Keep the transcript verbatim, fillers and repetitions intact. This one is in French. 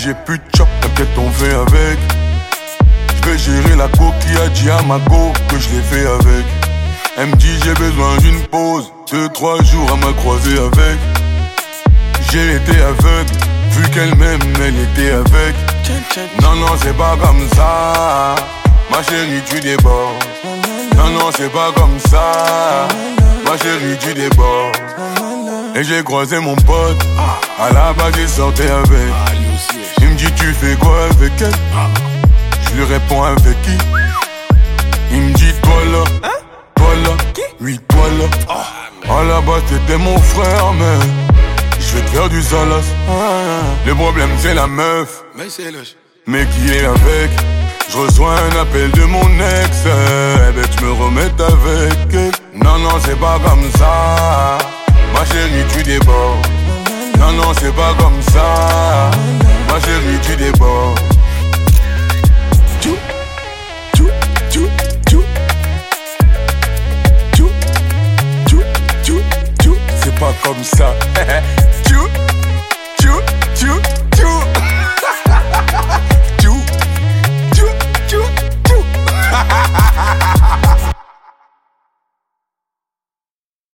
j'ai plus de chop, t'inquiète on fait avec. J'vais gérer la coquille, a dit à ma go que je l'ai fait avec. Elle me dit j'ai besoin d'une pause, deux, trois jours à m'a croisé avec. J'ai été aveugle, vu qu'elle m'aime, elle était avec. Non, non, c'est pas comme ça, ma chérie tu débordes. Non, non, c'est pas comme ça, ma chérie tu débordes. Et j'ai croisé mon pote, à la base il sortait avec. Il me dit tu fais quoi avec elle? Je lui réponds avec qui? Il me dit toi là, toi là, oui toi là. À la base t'étais mon frère mais je vais te faire du salas. Le problème c'est la meuf, mais qui est avec. Je reçois un appel de mon ex, eh ben tu me remets avec elle. Non non c'est pas comme ça, ma chérie tu débordes. Non non c'est pas comme ça, ma chérie tu débordes. Tchou, tchou, tchou, tchou. Tchou, tchou, tchou, tchou. C'est pas comme ça.